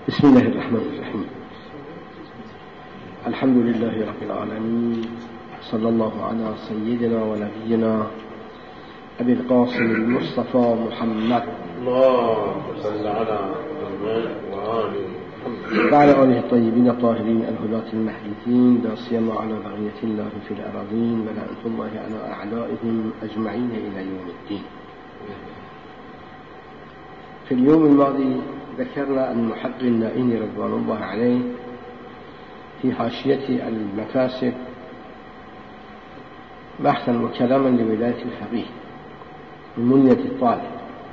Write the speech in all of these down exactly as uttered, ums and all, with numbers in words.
بسم الله الرحمن الرحيم. الحمد لله رب العالمين، صلى الله على سيدنا ونبينا أبي القاسم المصطفى محمد اللهم صل على محمد وآله محمد وعلى آله الطيبين الطاهرين الهداة المحدثين، لا سيما على بقية الله في الأراضين، ولعنة الله على أعدائهم أجمعين إلى يوم الدين. في اليوم الماضي ذكرنا أن محق النائين رضوان الله عليه في حاشية المكاسب بحثا وكلاما لولاية الفقيه من منية الطالب.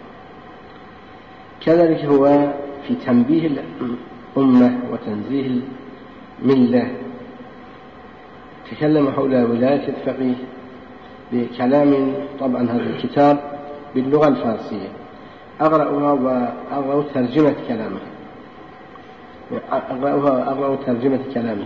كذلك هو في تنبيه الأمة وتنزيه الملة تكلم حول ولاية الفقيه بكلام، طبعا هذا الكتاب باللغة الفارسية، أقرأها وأقرأ ترجمة كلامه أقرأها أقرأ ترجمة كلامه.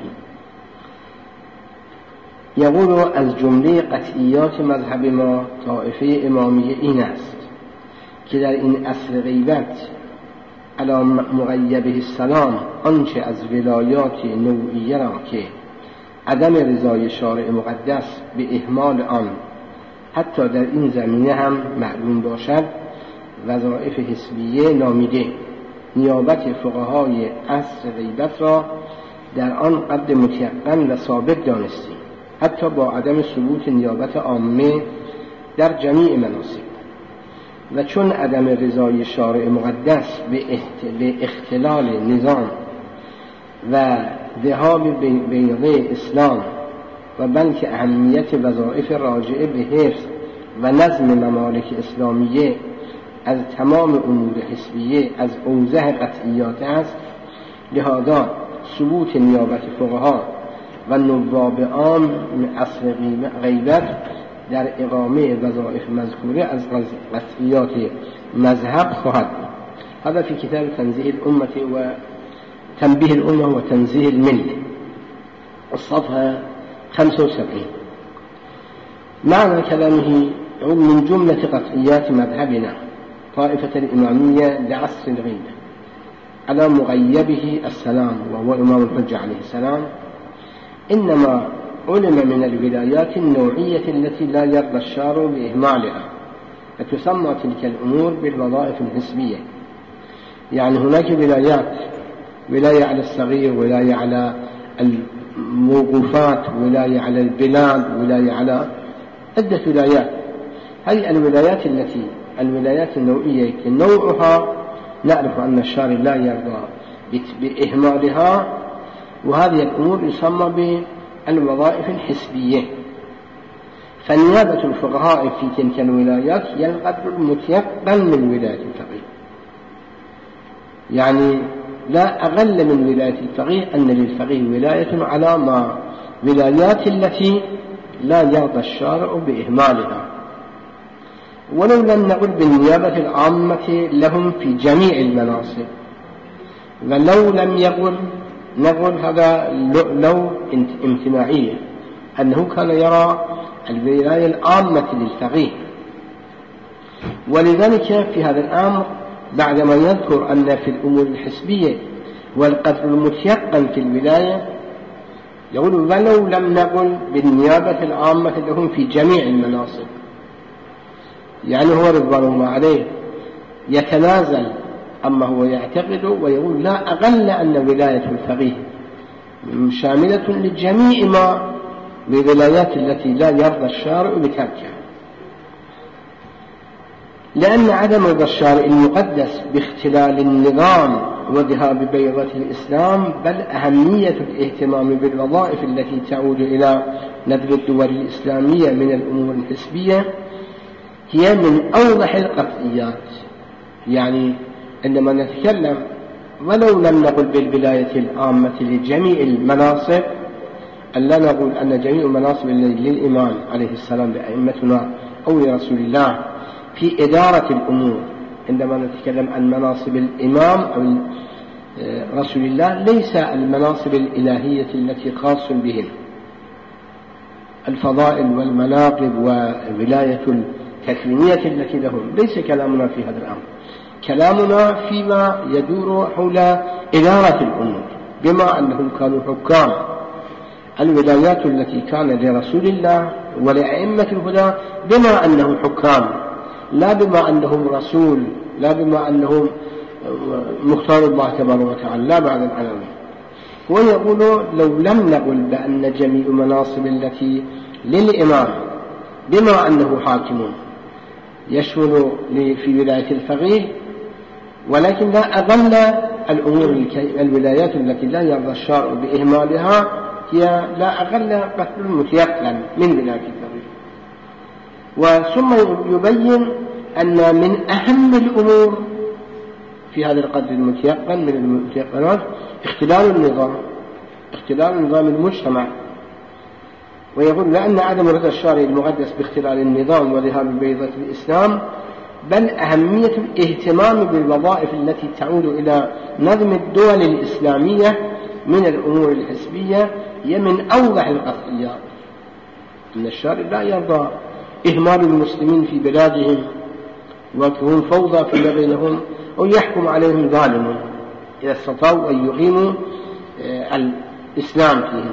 يقول از جمله قطعیات مذهب ما طائفه امامیه این است که در این عصر غیبت علی مغیبه السلام آنچه از ولایات نوعیه را که عدم رضای شارع مقدس به اهمال آن حتی در این زمینه هم معلوم باشد وظایف حزبیه نامیده، نیابت فقهای عصر غیبت را در آن قد متیقن و ثابت دانستیم، حتی با عدم ثبوت نیابت عامه در جمیع مناصب. و چون عدم رضای شارع مقدس به اختلال نظام و ذهاب بیضه اسلام و بلکه اهمیت وظایف راجعه به حفظ و نظم ممالک اسلامیه از تمام امور حزبیه از اوضح قطعیات است، لهذا ثبوت نیابت فقها و نواب عام عصر غیبت در اقامه وظایف مذکوره از قطعیات مذهب خواهد بود. هذا في كتاب تنزيه الأمة وتنبيه الأمة وتنزيه الملة الصفحة خمسة وسبعين. معنى كلامه يقول من جملة قطعيات مذهبنا طائفة الإمامية لعصر الغيبة على مغيبه السلام وهو إمام الحجة عليه السلام، إنما علم من الولايات النوعية التي لا يرضى الشارع بإهمالها، فتسمى تلك الأمور بالوظائف الحزبية. يعني هناك ولايات، ولاية على الصغير، ولاية على الموقوفات، ولاية على البلاد، ولاية على عدة ولايات. هذه الولايات التي الولايات النوعية نوعها نعرف أن الشارع لا يرضى بإهمالها، وهذه الأمور يسمى بالوظائف الحزبية. فنيابة الفقهاء في تلك الولايات هي القدر المتيقن من ولاية الفقيه، يعني لا أقل من ولاية الفقيه أن للفقيه ولاية على ما ولايات التي لا يرضى الشارع بإهمالها. ولو لم نقل بالنيابة العامة لهم في جميع المناصب، ولو لم يقل نقول هذا لو امتناعية، أنه كان يرى الولاية العامة للفقيه. ولذلك في هذا الأمر بعدما يذكر أن في الأمور الحزبية والقدر المتيقن في الولاية يقول ولو لم نقل بالنيابة العامة لهم في جميع المناصب، يعني هو رضوان الله عليه يتنازل أما هو يعتقد ويقول لا أقل أن ولاية الفقيه شاملة لجميع ما بولايات التي لا يرضى الشارع بتركها، لأن عدم رضا الشارع المقدس باختلال النظام وذهاب بيضة الإسلام بل أهمية الاهتمام بالوظائف التي تعود إلى نذر الدول الإسلامية من الأمور الحزبية هي من أوضح القطعيات. يعني عندما نتكلم ولو لم نقل بالولاية العامة لجميع المناصب، ألا نقول أن جميع المناصب للإمام عليه السلام لأئمتنا أو لرسول الله في إدارة الأمور. عندما نتكلم عن مناصب الإمام أو رسول الله ليس المناصب الإلهية التي خاص بهم الفضائل والمناقب وولاية التكوينية التي لهم، ليس كلامنا في هذا الأمر. كلامنا فيما يدور حول إدارة الأمور، بما أنهم كانوا حكام. الولايات التي كان لرسول الله ولأئمة الهدى بما أنهم حكام، لا بما أنهم رسول، لا بما أنهم مختار الله تبارك وتعالى، لا بعد العالم. ويقول لو لم نقل بأن جميع مناصب التي للإمام بما أنه حاكم يشمل في ولاية الفقيه، ولكن لا أظل الأمور الولايات التي لا يرضى الشارع بإهمالها هي لا أقل قتل متيقن من ولاية الفقيه. وثم يبين أن من أهم الأمور في هذا القدر المتيقن من المتيقنات اختلال النظام، اختلال نظام المجتمع. ويقول لأن عدم رضا الشارع المقدس باختلال النظام وذهاب بيضة الإسلام، بل أهمية الاهتمام بالوظائف التي تعود إلى نظم الدول الإسلامية من الأمور الحسبية هي من أوضح القطعيات. أن الشارع لا يرضى إهمال المسلمين في بلادهم وكون فوضى فيما بينهم أو يحكم عليهم ظالم إذا استطاعوا أن يقيموا الإسلام فيهم.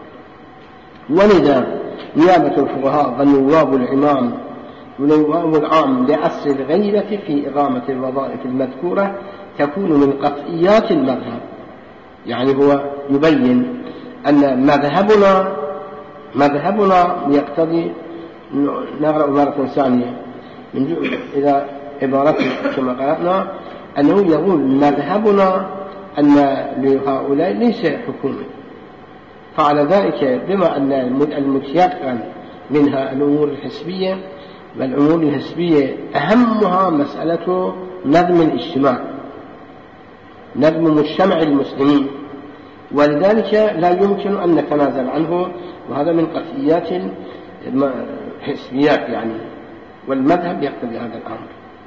ولذا نيابة الفقهاء والنواب العمام ونواب العام لأصل الغيبة في إقامة الوظائف المذكورة تكون من قطعيات المذهب. يعني هو يبين أن مذهبنا مذهبنا يقتضي. نقرأ مرة ثانية من إذا عبارته كما قرأنا أنه يقول مذهبنا أن لهؤلاء ليس حكومة، فعلى ذلك بما أن المتيقن منها الأمور الحسبية، والأمور الحسبية أهمها مسألة نظم الاجتماع، نظم مجتمع المسلمين، ولذلك لا يمكن أن نتنازل عنه، وهذا من قطعيات الحسبيات يعني، والمذهب يقتضي هذا الأمر.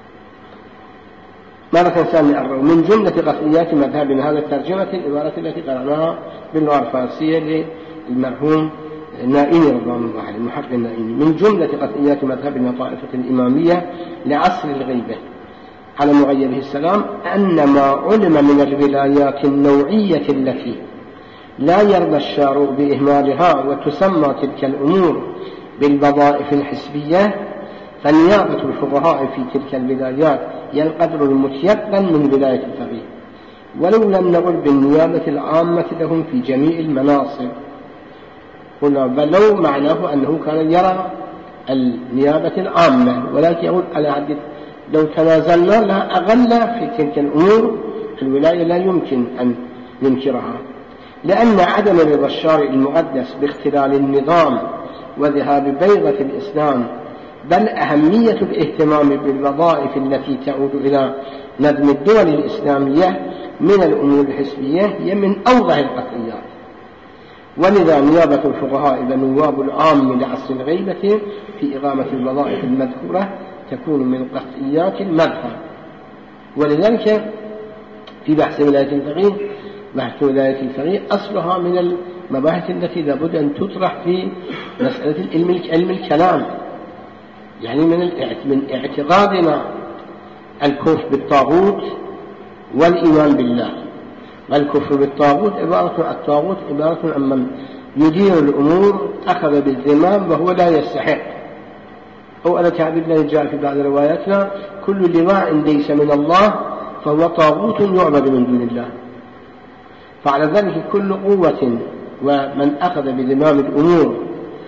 مرة ثانية أقرأ من جملة قطعيات مذهبنا هذا الترجمة العبارة التي قرأناها باللغة الفارسية للمرحوم نائمي رضوان الله عليه المحقق النائمي. من جملة قطعيات مذهبنا طائفة الإمامية لعصر الغيبة على مغيبه السلام أن ما علم من الولايات النوعية التي لا يرضى الشارع بإهمالها وتسمى تلك الأمور بالوظائف الحسبية، فنيابة الفقهاء في تلك الولايات هي القدر المتيقن من ولاية الفقيه، ولو لم نقل بالنيابة العامة لهم في جميع المناصب. قلنا بل لو معناه أنه كان يرى النيابة العامة، ولكن يقول على عدد لو تنازلنا لا أغل في تلك الأمور الولاية لا يمكن أن ننكرها، لأن عدم رضا الشارع المقدس باختلال النظام وذهاب بيضة الإسلام، بل أهمية الاهتمام بالوظائف التي تعود إلى نظم الدول الإسلامية من الأمور الحسبية هي من أوضح القطعيات. ولذا نيابة الفقهاء ونواب العام لعصر الغيبة في إقامة الوظائف المذكورة تكون من قطعيات المذهب. ولذلك في بحث ولاية الفقيه، بحث ولاية الفقيه أصلها من المباحث التي لابد أن تطرح في مسألة علم الكلام، يعني من اعتقادنا الكفر بالطاغوت والإيمان بالله. والكفر بالطاغوت عبارة الطاغوت عبارة عن من يدير الأمور أخذ بالزمام وهو لا يستحق، أو على تعبير الله جاء في بعض رواياتنا كل لواء ليس من الله فهو طاغوت يعبد من دون الله. فعلى ذلك كل قوة ومن أخذ بزمام الأمور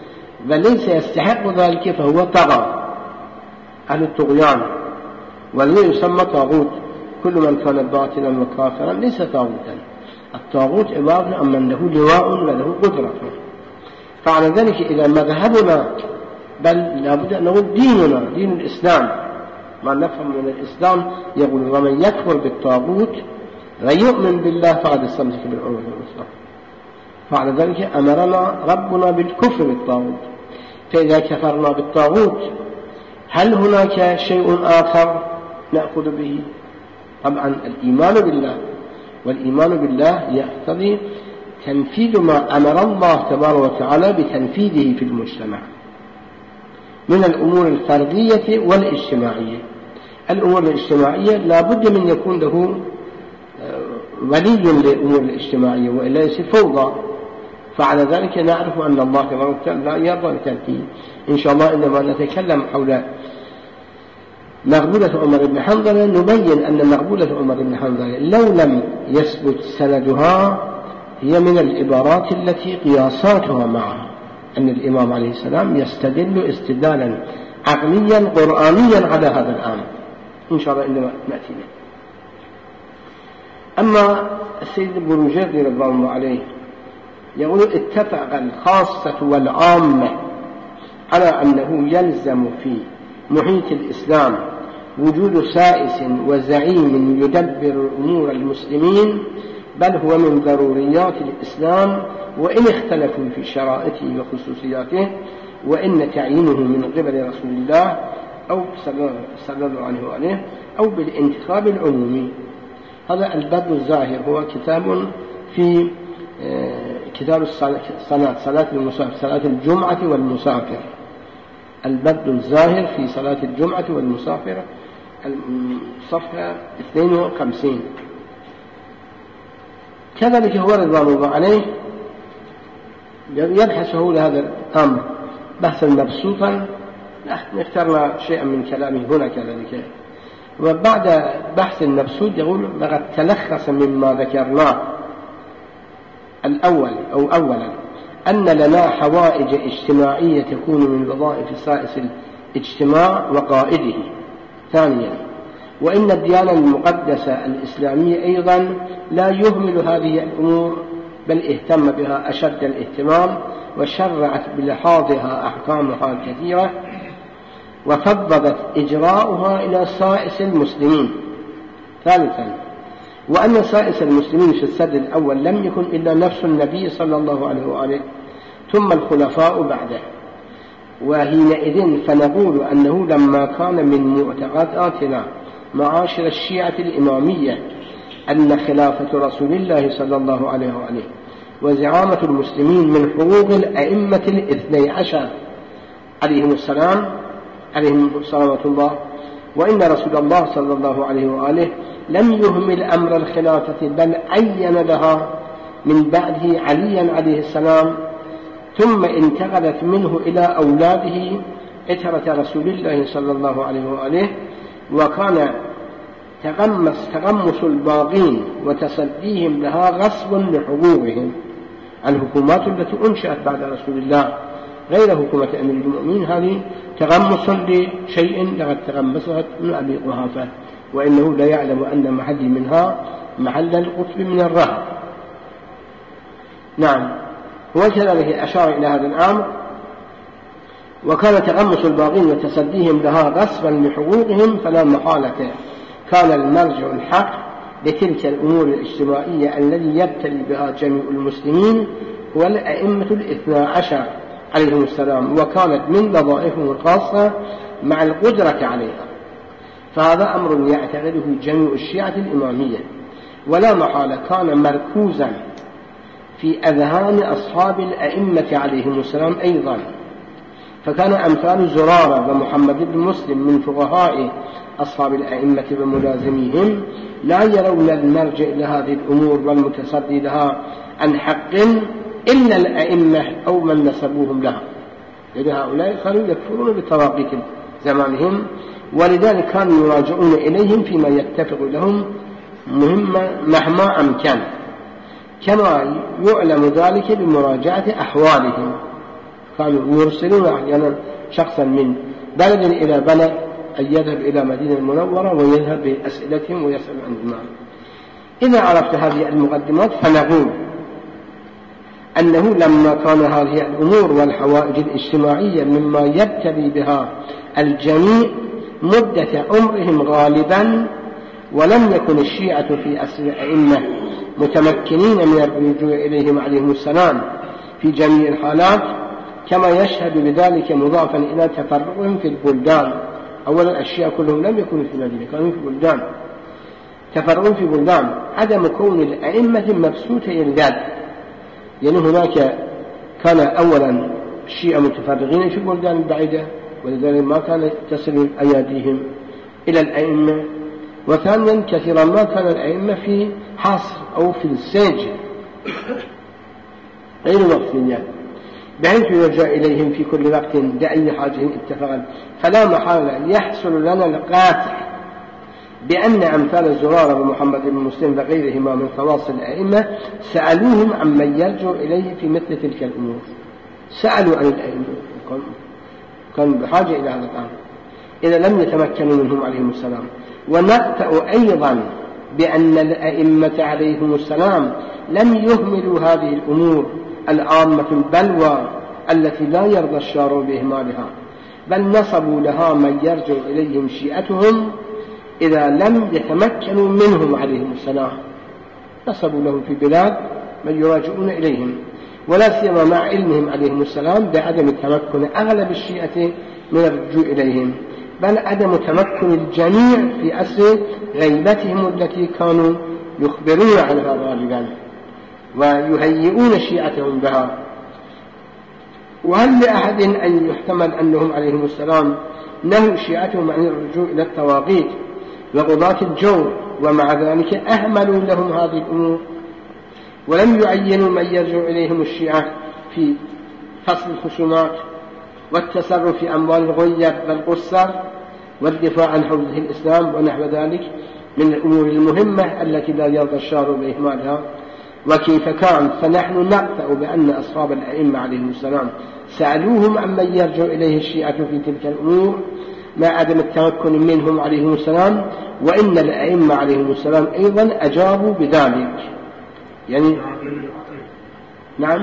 وليس يستحق ذلك فهو طغى، أهل الطغيان، والذي يسمى طاغوت كل من كان باطلا وكافرا ليس طاغوتا. الطاغوت عبارة عن من له لواء وله قدرة. فعلى ذلك إذا مذهبنا بل لابد أن نقول ديننا دين الإسلام، ما نفهم من الإسلام يقول ومن يكفر بالطاغوت ويؤمن بالله فقد استمسك بالعروة الوثقى. فعلى ذلك أمرنا ربنا بالكفر بالطاغوت. فإذا كفرنا بالطاغوت هل هناك شيء آخر نأخذ به؟ طبعا الإيمان بالله، والإيمان بالله يقتضي تنفيذ ما أمر الله تبارك وتعالى بتنفيذه في المجتمع من الأمور الفردية والاجتماعية. الأمور الاجتماعية لا بد من يكون له ولي للأمور الاجتماعية وإلا يصير فوضى. فعلى ذلك نعرف أن الله تبارك وتعالى لا يرضى الترتيب. إن شاء الله عندما نتكلم حول مقبولة عمر بن حنظلة نبين أن مقبولة عمر بن حنظلة لو لم يثبت سندها هي من العبارات التي قياساتها معها، أن الإمام عليه السلام يستدل استدلالا عقليا قرآنيا على هذا الأمر إن شاء الله عندما نأتي له. أما السيد البروجردي رضي الله عليه يقول اتفق الخاصة والعامة على أنه يلزم في محيط الإسلام وجود سائس وزعيم يدبر أمور المسلمين، بل هو من ضروريات الإسلام وإن اختلفوا في شرائطه وخصوصياته، وإن تعيينه من قبل رسول الله أو صلى الله عليه وآله أو بالانتخاب العمومي. هذا البدء الظاهر هو كتاب في كتاب الصلاة صلاة المسافر صلاة الجمعة والمسافر، البدء الظاهر في صلاة الجمعة والمسافر صفحة اثنين وخمسين. كذلك هو رضوان الله عليه يبحث حول هذا الأمر بحثا مبسوطا، اخترنا شيئا من كلامه هنا كذلك. وبعد بحث مبسوط يقول لقد تلخص مما ذكرناه الأول أو أولا أن لنا حوائج اجتماعية تكون من وظائف سائس الاجتماع وقائده. ثانيا وإن الديانة المقدسة الإسلامية أيضا لا يهمل هذه الأمور، بل اهتم بها أشد الاهتمام وشرعت بلحاظها أحكامها الكثيرة وفضلت إجراؤها إلى سائس المسلمين. ثالثا وأن سائس المسلمين في السد الأول لم يكن إلا نفس النبي صلى الله عليه وآله ثم الخلفاء بعده، وحينئذ فنقول أنه لما كان من معتقداتنا معاشر الشيعة الإمامية أن خلافة رسول الله صلى الله عليه وآله وزعامة المسلمين من حقوق الأئمة الاثني عشر عليهم السلام عليهم صلوات الله، وإن رسول الله صلى الله عليه وآله لم يهمل أمر الخلافة بل عين لها من بعده عليا عليه السلام، ثم انتقلت منه إلى أولاده عترة رسول الله صلى الله عليه وآله، وكان تغمس تغمس الباغين وتصديهم لها غصب لحقوقهم. الحكومات التي أنشأت بعد رسول الله غير حكومة أمير المؤمنين هذه تغمس لشيء لقد تغمسها ابن أبي قحافة، وإنه لا يعلم أن محل منها محل القطب من الرهب. نعم، وكذلك أشار إلى هذا الأمر، وكان تغمس الباغين وتصديهم لها غصبا لحقوقهم، فلا محالة كان المرجع الحق لتلك الأمور الاجتماعية الذي يبتلي بها جميع المسلمين هو الأئمة الاثنى عشر عليهم السلام، وكانت من وظائفهم الخاصة مع القدرة عليها. فهذا أمر يعتقده جميع الشيعة الإمامية، ولا محالة كان مركوزا في أذهان أصحاب الأئمة عليهم السلام أيضا. فكان أمثال زرارة ومحمد بن مسلم من فقهاء أصحاب الأئمة وملازميهم لا يرون المرجع لهذه الأمور والمتصدي لها عن حق إلا الأئمة أو من نسبوهم لها، لأن هؤلاء كانوا يكفرون بتواقيت زمانهم، ولذلك كانوا يراجعون إليهم فيما يتفق لهم مهمة مهما أمكن، كما يعلم ذلك بمراجعة أحوالهم. كانوا يرسلون أحيانا شخصا من بلد إلى بلد أن يذهب إلى مدينة المنورة ويذهب بأسئلتهم ويسأل عن دماء. إذا عرفت هذه المقدمات فنقول أنه لما كان هذه الأمور والحوائج الاجتماعية مما يبتلي بها الجميع مدة عمرهم غالبا، ولم يكن الشيعة في أصل الأئمة متمكنين من الرجوع إليهم عليهم السلام في جميع الحالات، كما يشهد بذلك مضافا إلى تفرقهم في البلدان. أولا الشيعة كلهم لم يكونوا في مدينة، كانوا في بلدان، تفرقوا في بلدان، عدم كون الأئمة مبسوطي اليد، يعني هناك كان أولا الشيعة متفرقين في بلدان بعيدة ولذلك ما كانت تصل أياديهم إلى الأئمة، وثانيا كثيرا ما كان الأئمة في حصر أو في السجن غير مقصودين، بحيث يرجع إليهم في كل وقت لأي حاجة اتفقا. فلا محالة يحصل لنا القاطع بأن أمثال زرارة ومحمد بن مسلم وغيرهما من خواص الأئمة سألوهم عمن يرجع إليه في مثل تلك الأمور. سألوا عن الأئمة، كانوا بحاجة إلى هذا الأمر إذا لم يتمكنوا منهم عليهم السلام. ونقطع أيضا بأن الأئمة عليهم السلام لم يهملوا هذه الأمور العامة البلوى التي لا يرضى الشارع بإهمالها، بل نصبوا لها من يرجع إليهم شيئتهم إذا لم يتمكنوا منهم عليهم السلام. نصبوا لهم في بلاد من يراجعون إليهم، ولا سيما مع علمهم عليهم السلام بعدم التمكن أغلب الشيعة من الرجوع إليهم، بل عدم تمكن الجميع في أسر غيبتهم التي كانوا يخبرون عنها غالبا ويهيئون شيعتهم بها. وهل لأحد أن يحتمل أنهم عليهم السلام نهوا شيعتهم عن الرجوع إلى الطواغيت وقضاة الجور، ومع ذلك أهملوا لهم هذه الأمور ولم يعينوا من يرجع إليهم الشيعة في فصل الخصومات والتصرف في أموال الغيب والقصر والدفاع عن حوزة الإسلام ونحو ذلك من الأمور المهمة التي لا يرضى الشارع بإهمالها؟ وكيف كان؟ فنحن نقطع بأن أصحاب الأئمة عليهم السلام سألوهم عمن يرجع إليه الشيعة في تلك الأمور مع عدم التمكن منهم عليهم السلام، وإن الأئمة عليهم السلام أيضا أجابوا بذلك. يعني نعم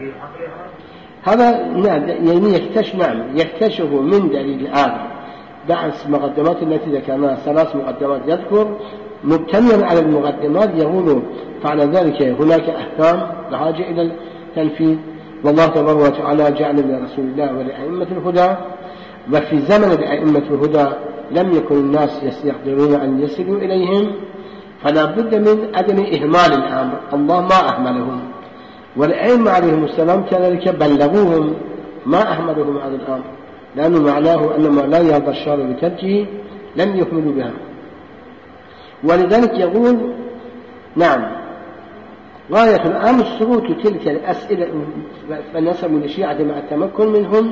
هذا يعني يكتشف نعم يكتشف من دليل آخر بعض المقدمات التي ذكرناها، ثلاث مقدمات يذكر مبتنيا على المقدمات يقول فعلى ذلك هناك أحكام بحاجة إلى التنفيذ، والله تبارك وتعالى جعل لرسول الله ولأئمة الهدى، وفي زمن الأئمة الهدى لم يكن الناس يقدرون أن يصلوا إليهم، فلا بد من عدم إهمال الأمر، الله ما أهملهم، والأئمة عليهم السلام كذلك بلغوهم ما أهملهم هذا الأمر، لأنه معناه أن ما لا يرضى الشارع بتركه لم يكملوا بها. ولذلك يقول نعم غاية الأمر سقوط تلك الأسئلة فنسبوا للشيعة مع التمكن منهم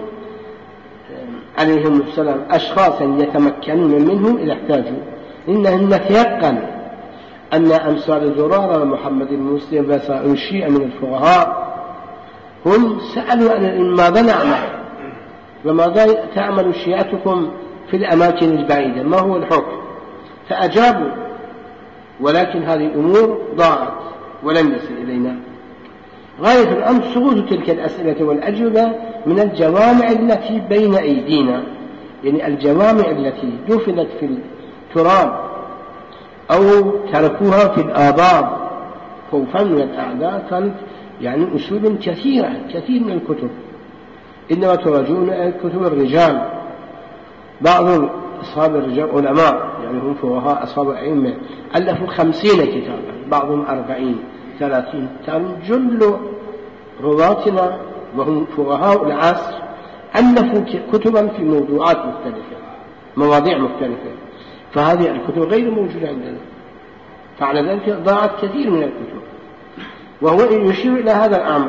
عليهم السلام أشخاصا يتمكنون منهم إذا احتاجوا، إنهم نتيقن أن أمثال زرارة ومحمد بن مسلم وسائر الشيعة من الفقهاء هم سألوا عن ماذا نعمل وماذا تعمل شيعتكم في الأماكن البعيدة، ما هو الحكم، فأجابوا، ولكن هذه الأمور ضاعت ولم يصل إلينا. غاية الأمر سقوط تلك الأسئلة والأجوبة من الجوامع التي بين أيدينا، يعني الجوامع التي دفنت في التراب أو تركوها في الآبار خوفا من الأعداء، كانت يعني أسود كثيرة كثير من الكتب، إنما تراجعون كتب الرجال، بعض أصحاب الرجال علماء يعني هم فقهاء أصحاب الأئمة ألفوا خمسين كتابا، بعضهم أربعين ثلاثين، كان جل رواتنا وهم فقهاء العصر ألفوا كتبا في موضوعات مختلفة مواضيع مختلفة، فهذه الكتب غير موجودة عندنا، فعلى ذلك ضاعت كثير من الكتب. وهو يشير إلى هذا الأمر،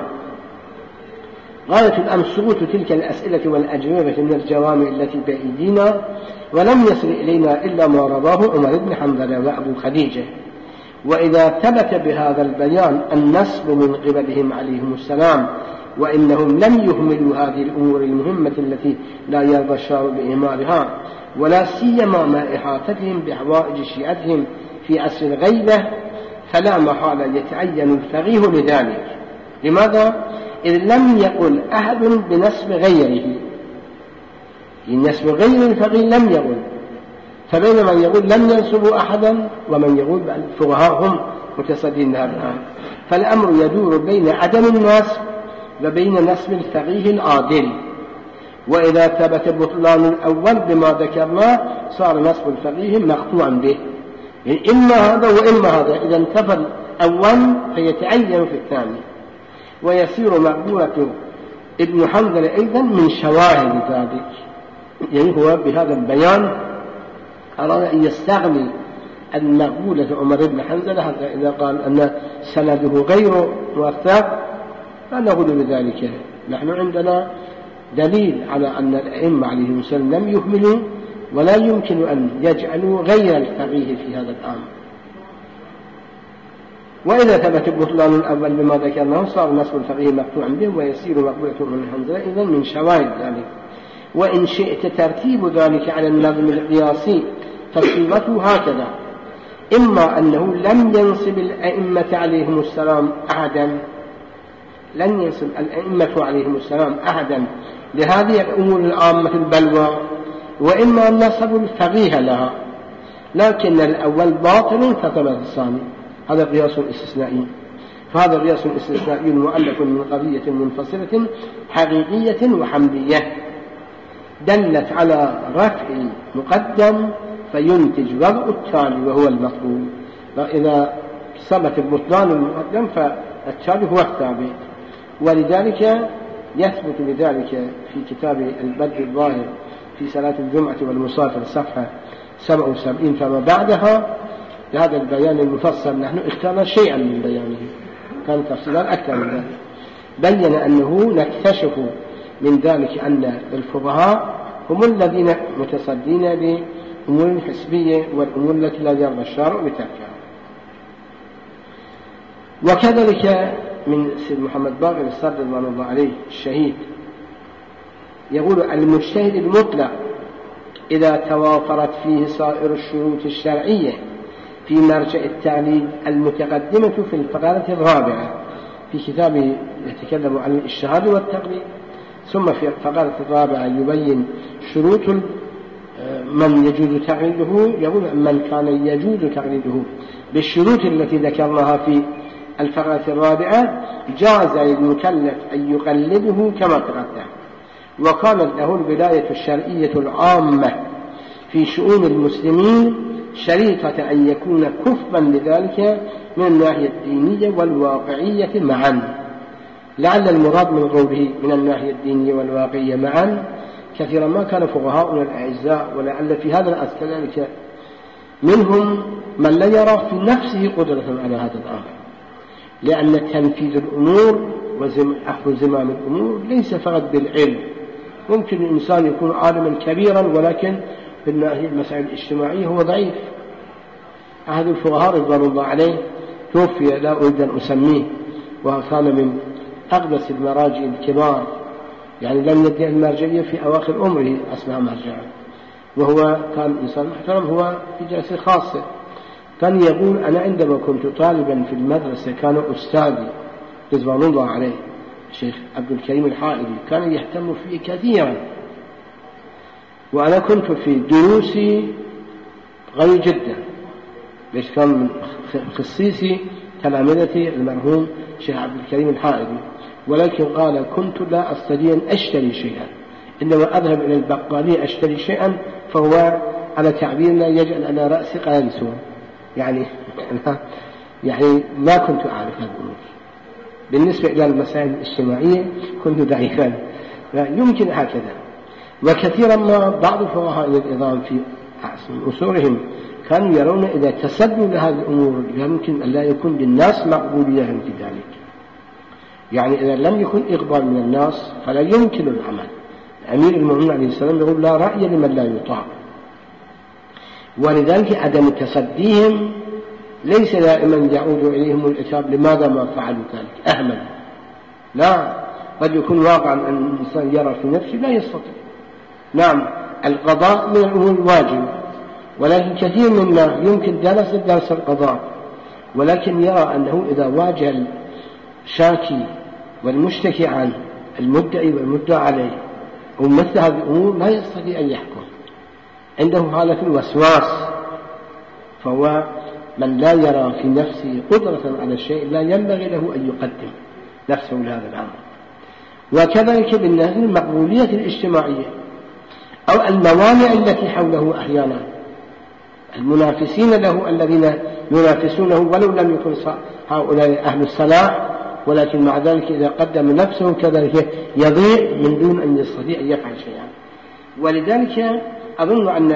غاية الأمر سقوط تلك الأسئلة والأجوبة من الجوامع التي بأيدينا، ولم يصل إلينا إلا ما رضاه عمر بن حنظلة وأبو خديجة. وإذا ثبت بهذا البيان النسب من قبلهم عليهم السلام وإنهم لم يهملوا هذه الأمور المهمة التي لا يرضى الشارع بإهمالها، ولا سيما مع إحاطتهم بحوائج شيعتهم في عصر الغيبة، فلا محالة يتعين الفقيه لذلك. لماذا؟ إذ لم يقل أحد بنسب غيره، النسب غير الفقيه لم يقل، فبين من يقول لم ينسبوا أحدا ومن يقول الفقهاء هم متصدين هذا الآن، فالأمر يدور بين عدم النسب وبين نسب الفقيه العادل. وإذا ثبت بطلان الأول بما ذكرناه صار نسب الفقيه مقطوعا به، يعني إما هذا وإما هذا، إذا انتفى الأول فيتعين في الثاني، ويصير مقبولة ابن حنظلة أيضا من شواهد ذلك. يعني هو بهذا البيان أراد أن يستغني المقبولة عمر بن حنظلة حتى إذا قال أن سنده غير موثق لا نقول بذلك. نحن عندنا دليل على أن الأئمة عليهم السلام لم يهملوا ولا يمكن أن يجعلوا غير الفقيه في هذا الأمر. وإذا ثبت البطلان الأول بما ذكرناه صار نصب الفقيه مقطوعا به ويصير مقبولة من حنظلة إذن من شواهد ذلك. وإن شئت ترتيب ذلك على النظم القياسي فصيغته هكذا: إما أنه لم ينصب الأئمة عليهم السلام أحدا لن ينصب الأئمة عليهم السلام أحدا لهذه الأمور العامة البلوى، وإما أن نصبوا الفقيه لها، لكن الأول باطل فثبت الثاني. هذا قياس استثنائي، فهذا قياس استثنائي مؤلف من قضية منفصلة حقيقية وحمدية دلت على رفع مقدم فينتج وضع التالي وهو المطلوب. فإذا ثبت البطلان المقدم فالتالي هو الثابت، ولذلك يثبت بذلك في كتاب البدر الظاهر في صلاة الجمعة والمسافر صفحة سبعة وسبعين فما بعدها لهذا البيان المفصل. نحن اخترنا شيئا من بيانه، كان تفصيلا أكثر من ذلك. بين أنه نكتشف من ذلك أن الفقهاء هم الذين متصدين لأمور الحسبية والأمور التي لا يرضى الشارع بتركها. وكذلك من سيد محمد باقر الصدر رضوان الله عليه الشهيد يقول: المجتهد المطلق إذا توافرت فيه سائر الشروط الشرعية في مرجع التعليل المتقدمة في الفقرة الرابعة في كتابه يتكلم عن الاجتهاد والتقليد، ثم في الفقرة الرابعة يبين شروط من يجوز تقليده. يقول: من كان يجوز تقليده بالشروط التي ذكرناها في الفقرة الرابعة جاز للمكلف أن يقلده كما تقدم، وكانت له الولاية الشرعية العامة في شؤون المسلمين شريطة أن يكون كفا لذلك من الناحية الدينية والواقعية معا. لعل المراد من قوله من الناحية الدينية والواقعية معا كثيرا ما كان فقهاؤنا الأعزاء، ولعل في هذا الأصل كذلك منهم من لا يرى في نفسه قدرة على هذا الأمر، لأن تنفيذ الأمور وأخذ زمام الأمور ليس فقط بالعلم. ممكن الإنسان يكون عالما كبيرا ولكن في الناحية المسائل الاجتماعية هو ضعيف. أحد الفقهاء رضوان الله عليه توفي لا أريد أن أسميه، وكان من أقدس المراجع الكبار، يعني لم يدعي المرجعية في أواخر عمره أثناء مرجعه، وهو كان إنسان محترم. هو في جلسة خاصة كان يقول: أنا عندما كنت طالبا في المدرسة كان أستاذي رضوان الله عليه الشيخ عبد الكريم الحائري كان يهتم فيه كثيرا، وأنا كنت في دروسي غني جدا، ليش كان من خصيصي تلامذتي المرحوم الشيخ عبد الكريم الحائري، ولكن قال: كنت لا أستطيع أن أشتري شيئا، إنما أذهب إلى البقالية أشتري شيئا فهو على تعبيرنا يجعل على رأسي قيانسون، يعني يعني ما كنت أعرف هذا الأمور. بالنسبة إلى المسائل الاجتماعية كنت ضعيفا، يمكن هكذا. وكثيرا ما بعض الفقهاء العظام في أصولهم كانوا يرون إذا تسدوا لهذه الأمور يمكن أن لا يكون للناس مقبولية في ذلك، يعني إذا لم يكن إقبال من الناس فلا يمكن العمل. أمير المؤمنين عليه السلام يقول: لا رأي لمن لا يطاع. ولذلك عدم تصديهم ليس دائما يعود إليهم العتاب لماذا ما فعلوا ذلك أهمل، لا، قد يكون واقعا أن الإنسان يرى في نفسه لا يستطيع. نعم، القضاء من الأمور الواجب، ولكن كثير منا يمكن درس درس القضاء ولكن يرى أنه إذا واجه الشاكي والمشتكي عن المدعي والمدعى عليه ومثل هذه الأمور لا يستطيع أن يحكم، عنده حالة الوسواس. فهو من لا يرى في نفسه قدرة على الشيء لا ينبغي له أن يقدم نفسه لهذا الأمر. وكذلك بالنسبة للمقبولية الاجتماعية أو الموانع التي حوله أحيانا، المنافسين له الذين ينافسونه ولو لم يكن هؤلاء أهل الصلاح، ولكن مع ذلك إذا قدم نفسه كذلك يضيع من دون أن يستطيع أن يفعل شيئا. ولذلك أظن أن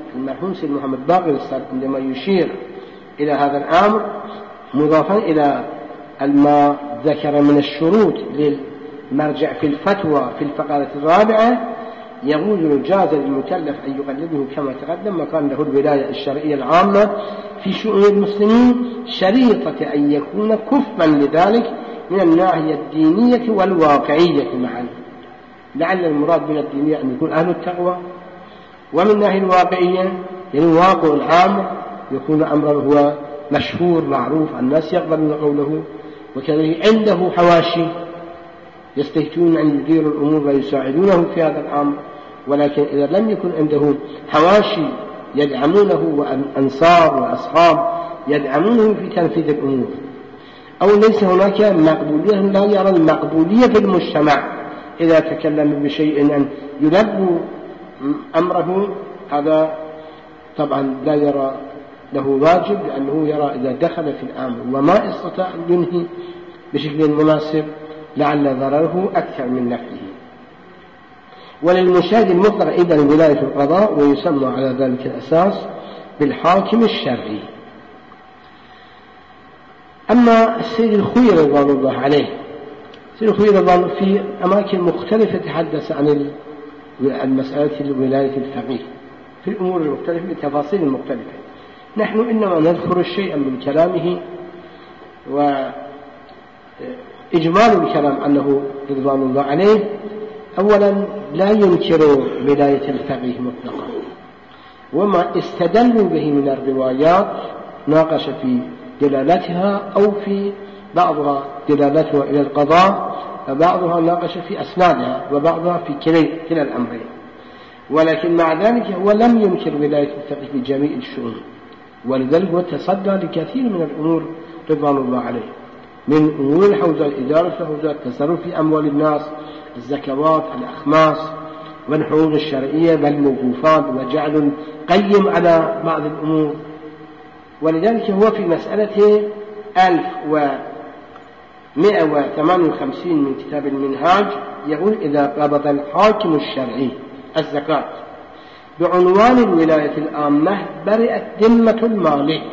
المرحوم سيد محمد باقر السابق عندما يشير إلى هذا الأمر مضافا إلى ما ذكر من الشروط للمرجع في الفتوى في الفقرة الرابعة، يقول جاز للمكلف أن يقلده كما تقدم وكان له الولاية الشرعية العامة في شؤون المسلمين شريطة أن يكون كفا لذلك من الناحية الدينية والواقعية معا. لعل المراد من الدينية أن يكون أهل التقوى، ومن الناحية الواقعية يعني واقع العام يكون أمرا هو مشهور معروف الناس يقبلون قوله، وكذلك عنده حواشي يستهتون أن يديروا الأمور ويساعدونه في هذا الأمر. ولكن إذا لم يكن عنده حواشي يدعمونه وأنصار وأصحاب يدعمونه في تنفيذ الأمور، أو ليس هناك مقبولية، لا يرى المقبولية في المجتمع إذا تكلم بشيء أن يلبوا أمره، هذا طبعا لا يرى له واجب، لأنه يرى إذا دخل في الأمر وما استطاع أن ينهي بشكل مناسب لعل ضرره أكثر من نفعه. وللمشاهد المطلق أيضا ولاية القضاء، ويسمى على ذلك الأساس بالحاكم الشرعي. أما السيد الخوي رضوان الله عليه، السيد الخوي رضوان الله في أماكن مختلفة تحدث عن المسألة الولاية الفقيه في الأمور المختلفة بالتفاصيل المختلفة. نحن إنما نذكر الشيء من كلامه، وإجمال الكلام أنه رضوان الله عليه أولا لا ينكر ولاية الفقيه مطلقا، وما استدلوا به من الروايات ناقش في دلالتها أو في بعضها دلالتها إلى القضاء، وبعضها ناقش في أسنادها، وبعضها في كلا الأمرين. ولكن مع ذلك هو لم ينكر ولاية الفقيه في جميع الشؤون، ولذلك هو تصدى لكثير من الأمور رضوان الله عليه، من أمور الحوزات، إدارة الحوزات، التصرف في أموال الناس، الزكوات، الأخماس والحقوق الشرعية والموقوفات، وجعل قيم على بعض الأمور. ولذلك هو في مسألة ألف ومئة وثمانية وخمسين من كتاب المنهاج يقول: إذا قبض الحاكم الشرعي الزكاة بعنوان الولاية العامة برئت ذمة المالك،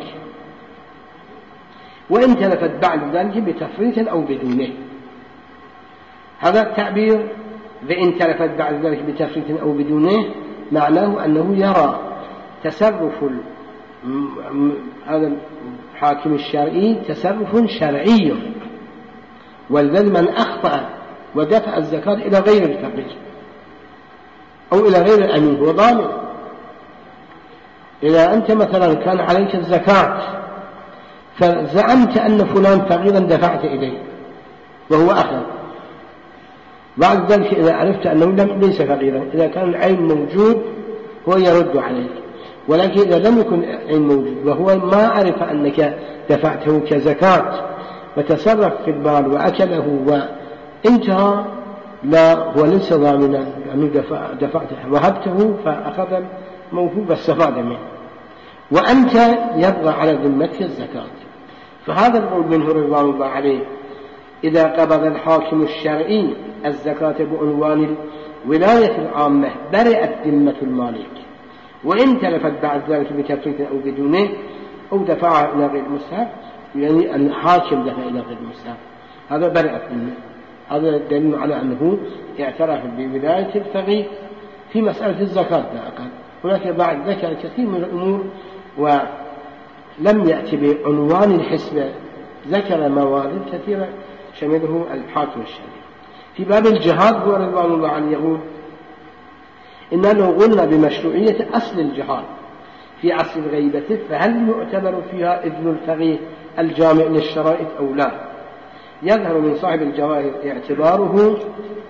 وإن تلفت بعد ذلك بتفريط أو بدونه. هذا التعبير بإن تلفت بعد ذلك بتفريط أو بدونه معناه أنه يرى تصرف هذا الحاكم الشرعي تصرف شرعي، ولذلك من أخطأ ودفع الزكاة إلى غير الفقير أو إلى غير الأمين هو ضامن. إذا أنت مثلا كان عليك الزكاة فزعمت أن فلان فقيرا دفعت إليه وهو أخذ، بعد ذلك إذا عرفت أنه ليس فقيرا، إذا كان العين موجود هو يرد عليك. ولكن إذا لم يكن عين موجود وهو ما عرف أنك دفعته كزكاة وتصرف في المال وأكله وانتهى، لا هو ليس ضامنا لأنه دفع دفعته وهبته فأخذ موهوب استفاد منه، وأنت يبغى على ذمتك الزكاة. فهذا القول منه رضوان الله عليه: إذا قبض الحاكم الشرعي الزكاة بعنوان الولاية العامة برئت ذمة المالك، وإن تلفت بعد ذلك بتفريط أو بدونه أو دفعها إلى غير المستحق، يعني الحاكم دفع إلى غير المستحق، هذا برئت ذمة. هذا دليل على أنه اعترف بولاية الفقيه في مسألة الزكاة لا أقل. هناك بعد ذكر كثير من الأمور ولم يأتي بعنوان الحسبة، ذكر موارد كثيرة شمله الحاكم الشرعي. في باب الجهاد هو رضوان الله عنه يقول: إننا لو قلنا بمشروعية أصل الجهاد في عصر غيبته فهل يعتبر فيها إذن الفقيه الجامع للشرائط أو لا؟ يظهر من صاحب الجواهر اعتباره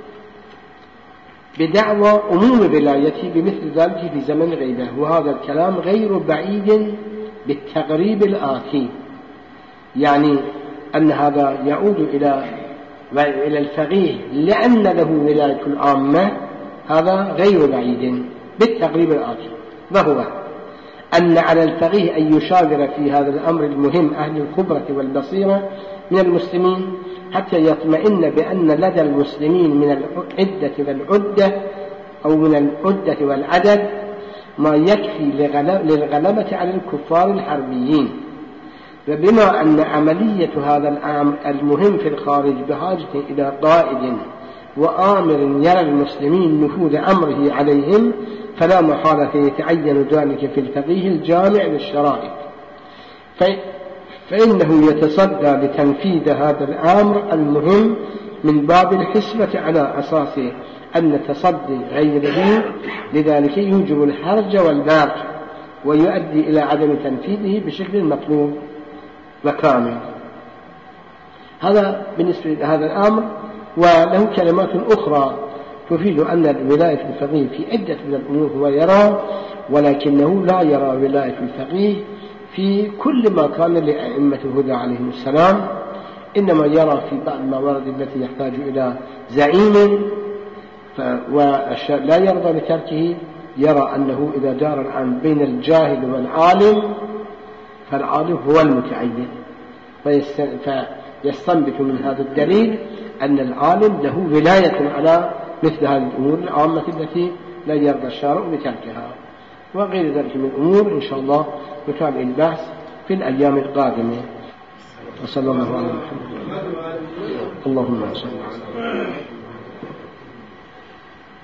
بدعوى عموم ولايته بمثل ذلك في زمن غيبه، وهذا الكلام غير بعيد بالتقريب الآتي، يعني أن هذا يعود إلى إلى الفقيه لأن له ولاية العامة، هذا غير بعيد بالتقريب الآتي، وهو أن على الفقيه أن يشاور في هذا الأمر المهم أهل الخبرة والبصيرة من المسلمين حتى يطمئن بأن لدى المسلمين من العدة والعدة أو من العدة والعدد ما يكفي للغلبة على الكفار الحربيين. وبما أن عملية هذا الأمر المهم في الخارج بحاجة إلى قائد وآمر يرى المسلمين نفوذ أمره عليهم، فلا محالة يتعين ذلك في الفقيه الجامع للشرائع، فإنه يتصدى لتنفيذ هذا الأمر المهم من باب الحسبة على أساس أن تصدي غيره لذلك يوجب الحرج والباق ويؤدي إلى عدم تنفيذه بشكل مطلوب وكامل. هذا بالنسبة لهذا الأمر. وله كلمات أخرى تفيد أن ولاية الفقيه في عدة من الأمور هو يرى، ولكنه لا يرى ولاية الفقيه في كل ما كان لأئمة الهدى عليهم السلام، إنما يرى في بعض الموارد التي يحتاج إلى زعيم ولا يرضى بتركه، يرى أنه إذا دار الآن بين الجاهل والعالم فالعالم هو المتعين، فيستنبط من هذا الدليل أن العالم له ولاية على مثل هذه الأمور العامة التي لا يرضى الشارع بتركها، وغير ذلك من الأمور إن شاء الله نتابع البحث في الأيام القادمة. وصلى الله عليه وسلم. اللهم صل على